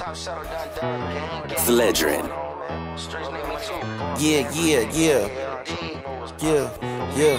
Sledrin. Yeah.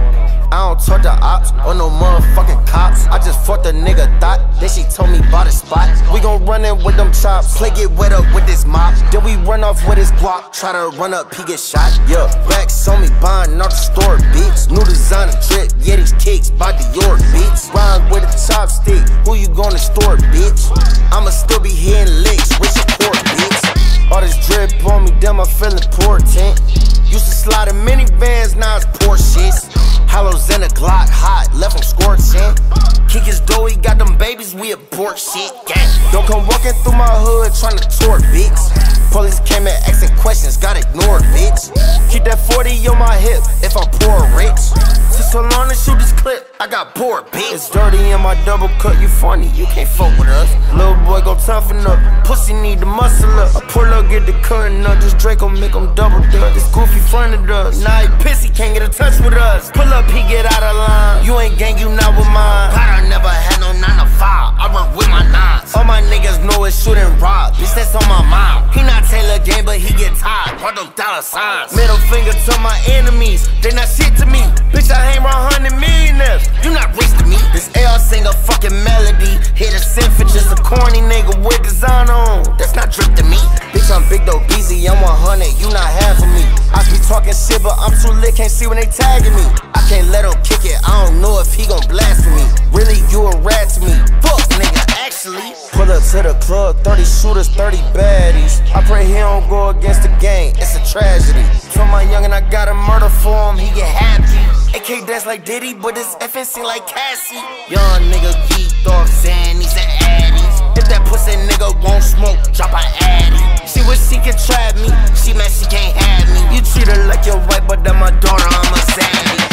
I don't talk to ops or no motherfucking cops. I just fucked a nigga thought, then she told me about a spot. We gon' run in with them chops, play get wet up with this mop. Then we run off with his guap, try to run up, he get shot. Yeah, racks on me buying all the store beats. New designer drip, yeah these kicks by Dior beats. Rhyme with a chopstick, who you gonna store, bitch? I'ma still be hitting licks with your court, bitch. All this drip on me, damn I feel important. Used to slide in minivans, now it's Porsches. Hollows in a Glock, hot, left him scorching. Kick his door, he got them babies, we abort shit, gang. Don't come walking through my hood trying to tour, bitch. Police came in asking questions, got ignored, bitch. Keep that 40 on my hip if I'm poor rich. Took so long to shoot this clip, I got bored, bitch. It's dirty in my double cut, you funny, you can't fuck with us. Little boy go toughen up, pussy need to muscle up. I pull up, get the cutting up, this Draco make him double dutch. This goofy fronted us, now he pissy, can't get in touch with us. Pull up, he get out of line, you ain't gang, you not with mine. Potter never had no 9 to 5, I run with my nines. All my niggas know it's shoot and rob, bitch that's on my mind. He not Taylor game, but he get tired, brought them dollar signs. Middle finger to my enemies, they not shit to me. Bitch I hang around 100 millionaires, you not rich to me. This AR sing a fucking melody, hit a symphony. Just a corny nigga with design on, that's not drip to me. Bitch I'm big though, busy, I'm 100, you not half of me. I be talking shit, but I'm too lit, can't see when they tagging me. I can't let him kick it, I don't know if he gon' blaspheme me. Really, you a rat to me, fuck nigga, actually. Pull up to the club, 30 shooters, 30 baddies. I pray he don't go against the gang, it's a tragedy. From my youngin', I got a murder for him, he get happy. AK dance like Diddy, but this FNC like Cassie. Young nigga geeked off saying he's an addies. If that pussy nigga won't smoke, drop an addy. She wish she could trap me, she mad she can't have me. You treat her like your wife, but then my daughter, I'm a zaddy.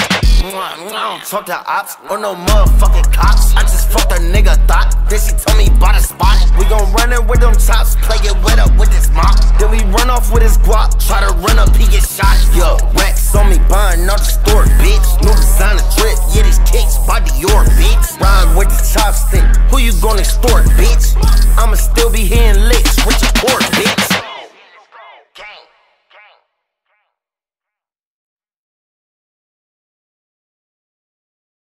I don't talk to ops or no motherfucking cops. I just fucked a nigga thought, then she told me about a spot. We gon' run in with them chops, play it wet up with this mop. Then we run off with his guap, try to run up, he get shot. Yo, racks on me buying all the store, bitch. New designer drip, yeah these kicks by Dior, bitch. Rhyme with the chopstick, who you gonna extort, bitch? I'ma still be hitting licks with your court, bitch.